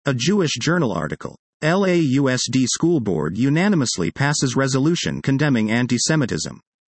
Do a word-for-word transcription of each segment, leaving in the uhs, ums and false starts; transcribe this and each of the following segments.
A Jewish Journal article. L A U S D School Board unanimously passes resolution condemning anti-Semitism.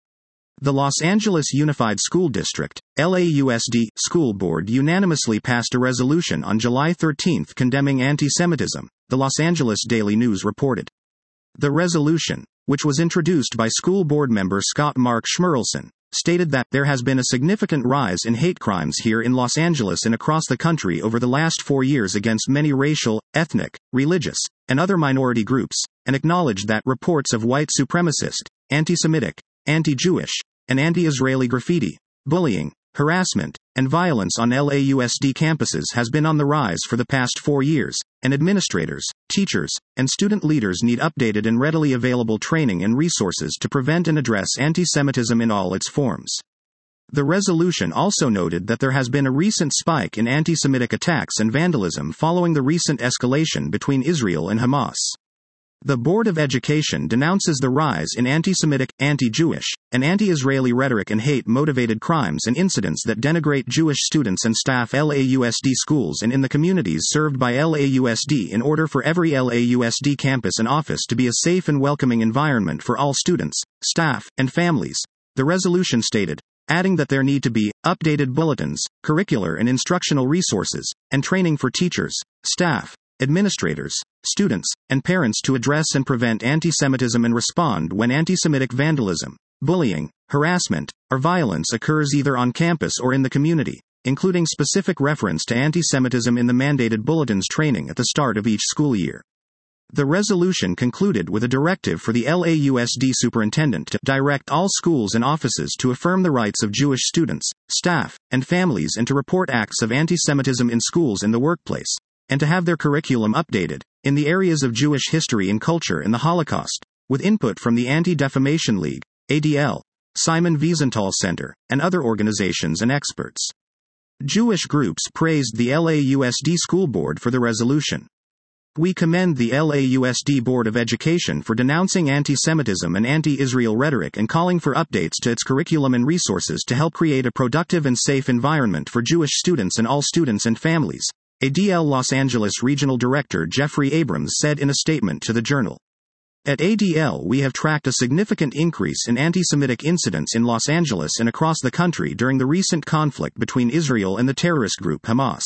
The Los Angeles Unified School District, L A U S D, School Board unanimously passed a resolution on July thirteenth condemning anti-Semitism, the Los Angeles Daily News reported. The resolution, which was introduced by school board member Scott Mark Schmerelson, stated that there has been a significant rise in hate crimes here in Los Angeles and across the country over the last four years against many racial, ethnic, religious, and other minority groups, and acknowledged that reports of white supremacist, anti-Semitic, anti-Jewish, and anti-Israeli graffiti, bullying, harassment, and violence on L A U S D campuses has been on the rise for the past four years, and administrators, teachers, and student leaders need updated and readily available training and resources to prevent and address anti-Semitism in all its forms. The resolution also noted that there has been a recent spike in anti-Semitic attacks and vandalism following the recent escalation between Israel and Hamas. The Board of Education denounces the rise in anti-Semitic, anti-Jewish, and anti-Israeli rhetoric and hate-motivated crimes and incidents that denigrate Jewish students and staff L A U S D schools and in the communities served by L A U S D in order for every L A U S D campus and office to be a safe and welcoming environment for all students, staff, and families, the resolution stated, adding that there need to be updated bulletins, curricular and instructional resources, and training for teachers, staff, administrators, students, and parents to address and prevent anti-Semitism and respond when anti-Semitic vandalism, bullying, harassment, or violence occurs either on campus or in the community, including specific reference to anti-Semitism in the mandated bulletins training at the start of each school year. The resolution concluded with a directive for the L A U S D superintendent to direct all schools and offices to affirm the rights of Jewish students, staff, and families and to report acts of anti-Semitism in schools and the workplace, and to have their curriculum updated, in the areas of Jewish history and culture and the Holocaust, with input from the Anti-Defamation League, A D L, Simon Wiesenthal Center, and other organizations and experts. Jewish groups praised the L A U S D School Board for the resolution. We commend the L A U S D Board of Education for denouncing anti-Semitism and anti-Israel rhetoric and calling for updates to its curriculum and resources to help create a productive and safe environment for Jewish students and all students and families, A D L Los Angeles Regional Director Jeffrey Abrams said in a statement to the Journal. At A D L we have tracked a significant increase in anti-Semitic incidents in Los Angeles and across the country during the recent conflict between Israel and the terrorist group Hamas.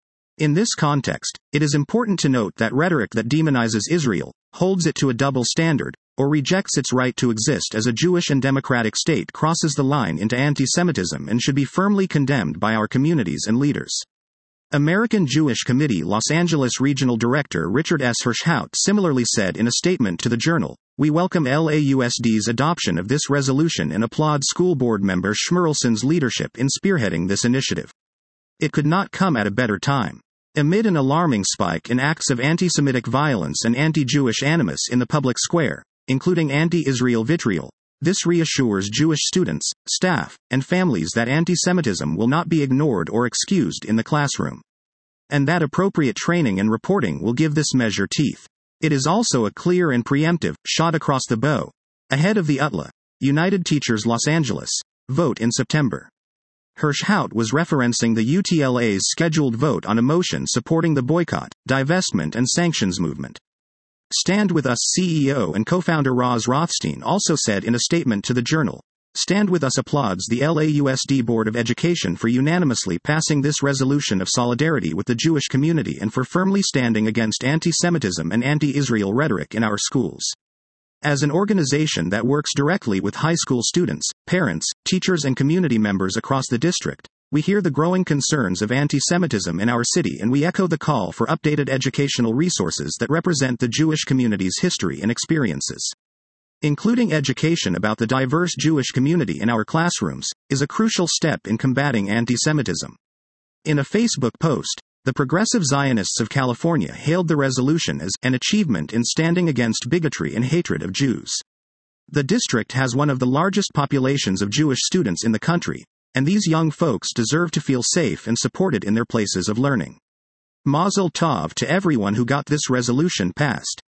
In this context, it is important to note that rhetoric that demonizes Israel, holds it to a double standard, or rejects its right to exist as a Jewish and democratic state crosses the line into anti-Semitism and should be firmly condemned by our communities and leaders. American Jewish Committee Los Angeles Regional Director Richard S. Hirschhout similarly said in a statement to the Journal, "We welcome L A U S D's adoption of this resolution and applaud School Board member Schmerelson's leadership in spearheading this initiative. It could not come at a better time." Amid an alarming spike in acts of anti-Semitic violence and anti-Jewish animus in the public square, including anti-Israel vitriol, this reassures Jewish students, staff, and families that anti-Semitism will not be ignored or excused in the classroom, and that appropriate training and reporting will give this measure teeth. It is also a clear and preemptive shot across the bow, ahead of the U T L A, United Teachers Los Angeles, vote in September. Hirschhout was referencing the U T L A's scheduled vote on a motion supporting the boycott, divestment and sanctions movement. Stand With Us C E O and co-founder Roz Rothstein also said in a statement to the Journal, Stand With Us applauds the L A U S D Board of Education for unanimously passing this resolution of solidarity with the Jewish community and for firmly standing against anti-Semitism and anti-Israel rhetoric in our schools. As an organization that works directly with high school students, parents, teachers and community members across the district, we hear the growing concerns of anti-Semitism in our city and we echo the call for updated educational resources that represent the Jewish community's history and experiences. Including education about the diverse Jewish community in our classrooms is a crucial step in combating anti-Semitism. In a Facebook post, the Progressive Zionists of California hailed the resolution as an achievement in standing against bigotry and hatred of Jews. The district has one of the largest populations of Jewish students in the country, and these young folks deserve to feel safe and supported in their places of learning. Mazel tov to everyone who got this resolution passed.